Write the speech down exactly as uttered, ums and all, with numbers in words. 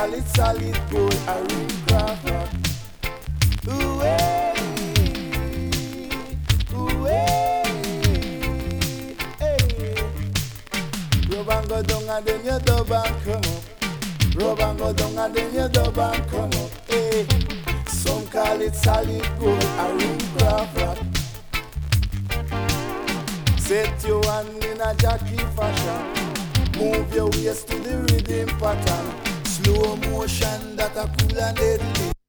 call it solid gold, a real craft rock. Ooh, hey, ooh, hey, hey. Rub and go down and then you dub and come up. Rub and go down and then you dub and come up. Hey. Some call it solid gold, a real craft rock. Set your hand in a jockey fashion. Move your waist to the rhythm pattern. Slow motion that a cool and deadly